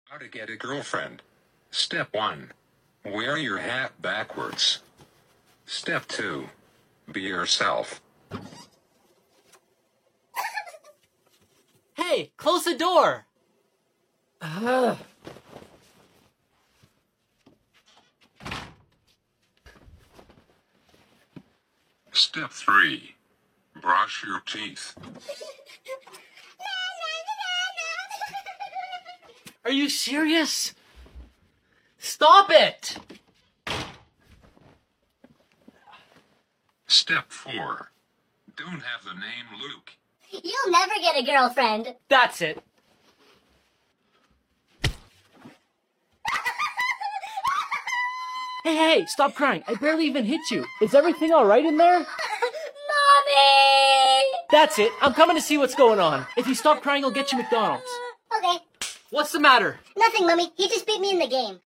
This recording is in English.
How to get a girlfriend. Step 1. Wear your hat backwards. Step 2. Be yourself. Hey, close the door! Step 3. Brush your teeth. Are you serious? Stop it! Step 4. Don't have the name Luke. You'll never get a girlfriend. That's it. Hey, stop crying. I barely even hit you. Is everything alright in there? Mommy! That's it. I'm coming to see what's going on. If you stop crying, I'll get you McDonald's. Okay. What's the matter? Nothing, Mummy. He just beat me in the game.